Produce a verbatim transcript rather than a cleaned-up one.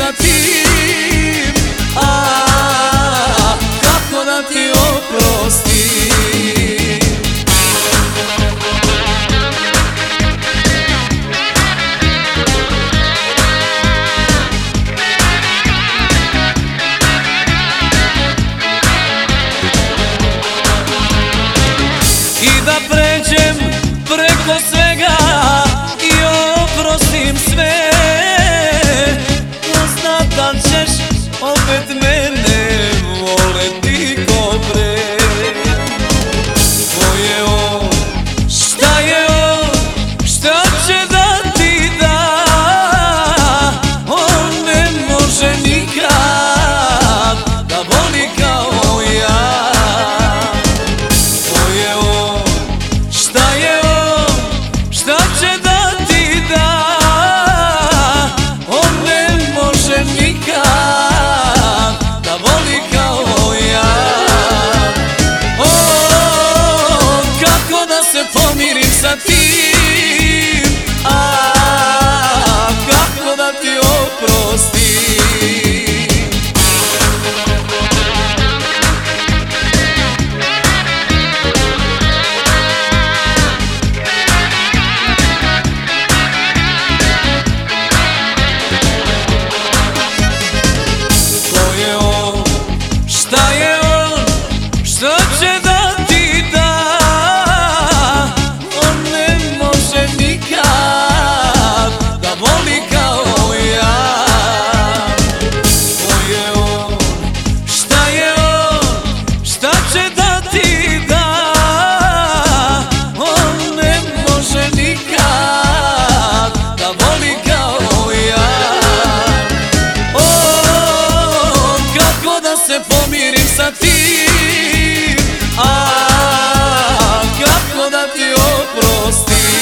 sa tim, a kako da ti oprostim. I da pređem preko svega i oprostim sve, znatan ćeš opet mene voleti ko pre. Ko je on, šta je on, šta će da ti da, on ne može nikad da voli kao ja. Ko je on, šta je on, šta će da ti da, on ne može nikad da voli kao ja. O, kako da se pomirim sa tim, a kako da ti oprostim. Šta je on, šta će da ti da, on ne može nikad da voli kao ja. Ko je on, šta je on, šta će da ti da, on ne može nikad da voli kao ja. O, kako da se pomirim sa tim, a kako da ti oprostim.